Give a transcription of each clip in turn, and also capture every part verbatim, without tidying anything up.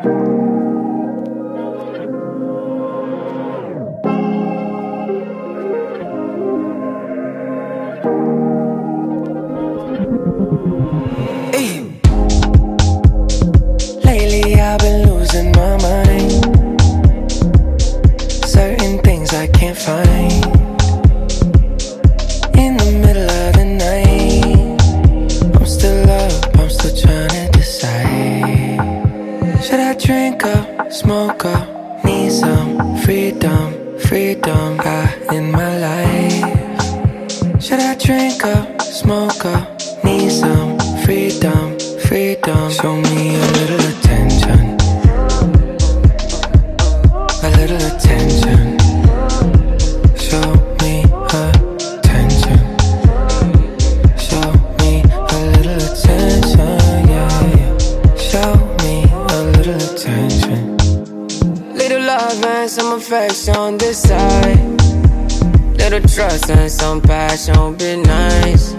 Lately I've been losing my mind. Certain things I can't find. In the middle of the night, I'm still up, I'm still trying to decide. Should I drink up, smoke up, need some freedom, freedom high in my life? Should I drink up, smoke up, need some freedom, freedom? Show me a little attention, a little attention. Show me attention, show me a little attention, yeah, yeah. Show me a little attention. Little love and some affection on this side. Little trust and some passion would be nice.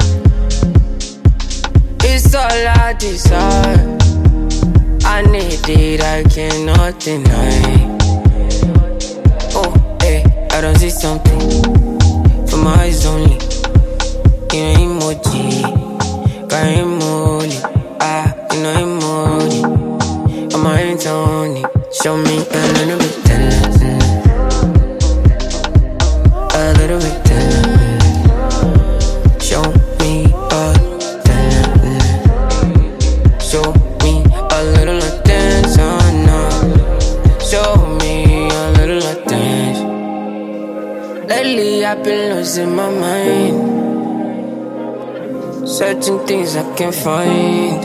It's all I desire. I need it, I cannot deny. Oh, hey, I don't see something for my eyes only. You know emoji, got emoji. Ah, you know emoji. On my hands only. Show me a little bit tender, a little bit tender. Show me a tender. Show me a little attention now. Show me a little attention. Lately I've been losing my mind. Searching things I can't find.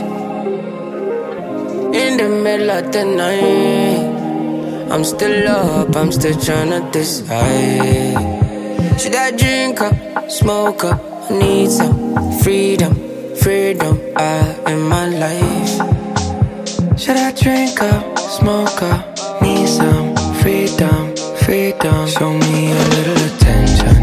In the middle of the night, I'm still up, I'm still trying to decide. Should I drink up, smoke up, I need some freedom, freedom out in my life. Should I drink up, smoke up, need some freedom, freedom? Show me a little attention,